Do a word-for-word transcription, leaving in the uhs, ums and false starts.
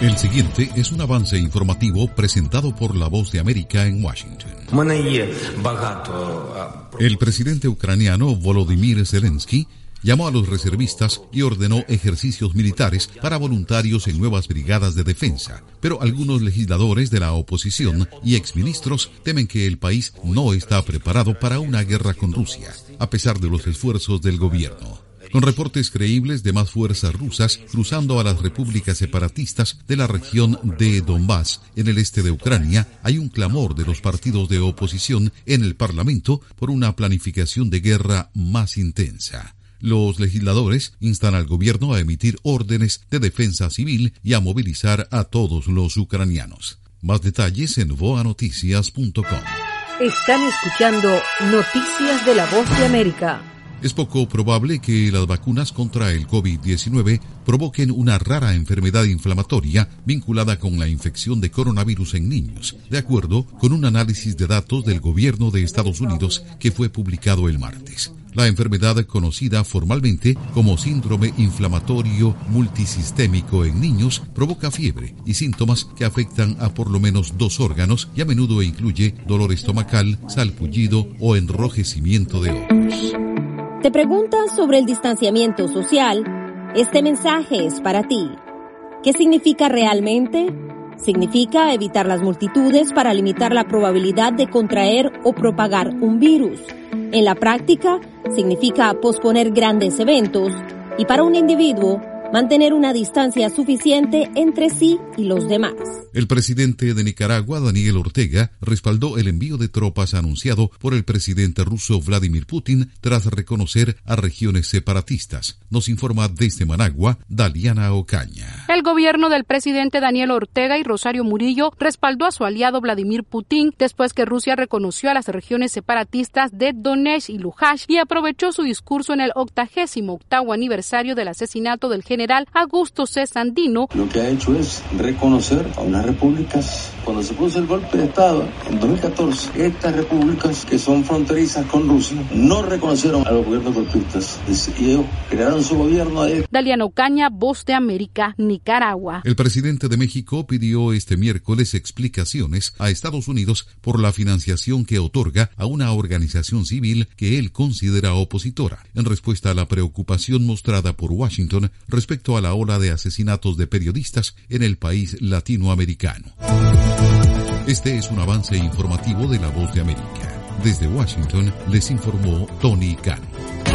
El siguiente es un avance informativo presentado por La Voz de América en Washington. El presidente ucraniano Volodymyr Zelensky llamó a los reservistas y ordenó ejercicios militares para voluntarios en nuevas brigadas de defensa, pero algunos legisladores de la oposición y exministros temen que el país no está preparado para una guerra con Rusia, a pesar de los esfuerzos del gobierno. Con reportes creíbles de más fuerzas rusas cruzando a las repúblicas separatistas de la región de Donbass, en el este de Ucrania, hay un clamor de los partidos de oposición en el Parlamento por una planificación de guerra más intensa. Los legisladores instan al gobierno a emitir órdenes de defensa civil y a movilizar a todos los ucranianos. Más detalles en voa noticias punto com. Están escuchando Noticias de la Voz de América. Es poco probable que las vacunas contra el COVID diecinueve provoquen una rara enfermedad inflamatoria vinculada con la infección de coronavirus en niños, de acuerdo con un análisis de datos del gobierno de Estados Unidos que fue publicado el martes. La enfermedad, conocida formalmente como síndrome inflamatorio multisistémico en niños, provoca fiebre y síntomas que afectan a por lo menos dos órganos y a menudo incluye dolor estomacal, salpullido o enrojecimiento de ojos. ¿Te preguntas sobre el distanciamiento social? Este mensaje es para ti. ¿Qué significa realmente? Significa evitar las multitudes para limitar la probabilidad de contraer o propagar un virus. En la práctica, significa posponer grandes eventos y para un individuo, mantener una distancia suficiente entre sí y los demás. El presidente de Nicaragua, Daniel Ortega, respaldó el envío de tropas anunciado por el presidente ruso Vladimir Putin tras reconocer a regiones separatistas. Nos informa desde Managua, Daliana Ocaña. El gobierno del presidente Daniel Ortega y Rosario Murillo respaldó a su aliado Vladimir Putin después que Rusia reconoció a las regiones separatistas de Donetsk y Luhansk y aprovechó su discurso en el octagésimo octavo aniversario del asesinato del general general Augusto C. Sandino. Lo que ha hecho es reconocer a unas repúblicas. Cuando se puso el golpe de Estado en dos mil catorce, estas repúblicas que son fronterizas con Rusia no reconocieron a los gobiernos golpistas y ellos crearon su gobierno ahí. Daliana Ocaña, Voz de América, Nicaragua. El presidente de México pidió este miércoles explicaciones a Estados Unidos por la financiación que otorga a una organización civil que él considera opositora, en respuesta a la preocupación mostrada por Washington respecto a la ola de asesinatos de periodistas en el país latinoamericano. Este es un avance informativo de La Voz de América. Desde Washington les informó Tony Cano.